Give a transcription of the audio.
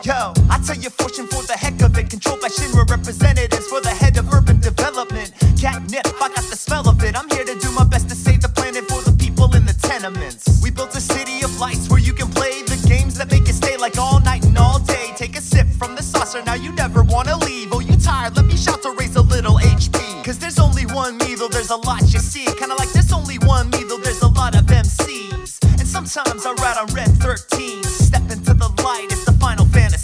Yo, I tell you fortune for the heck of it. Controlled by Shinra representatives for the head of urban development. Catnip, I got the smell of it. I'm here to do my best to save the planet for the people in the tenements. We built a city of lights where you can play the games that make you stay like all night and all day. Take a sip from the saucer, now you never wanna leave. Oh, you tired? Let me shout to raise a little HP. Cause there's only one me, though there's a lot you see. Kinda like there's only one me, though there's a lot of MCs. And sometimes I ride on Red 13.